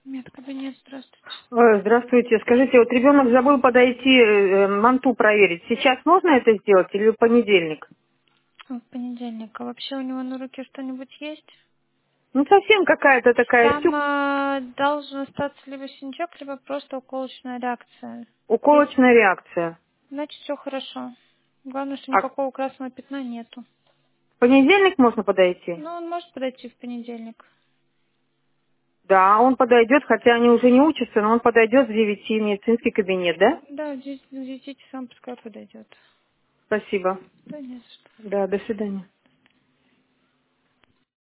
Медкабинет, здравствуйте. Здравствуйте. Скажите, вот ребенок забыл подойти манту проверить. Сейчас можно это сделать или в понедельник? В понедельник. А вообще у него на руке что-нибудь есть? Ну, совсем какая-то такая Там должен остаться либо синячок, либо просто уколочная реакция. Если, уколочная реакция. значит, все хорошо. Главное, что А в никакого красного пятна нету. понедельник можно подойти? Ну, он может подойти в понедельник. Да, он подойдет, хотя они уже не учатся, но он подойдет в 9 в медицинский кабинет, да? Да, здесь сам пускай подойдет. Спасибо. Да, не за что. Да, до свидания.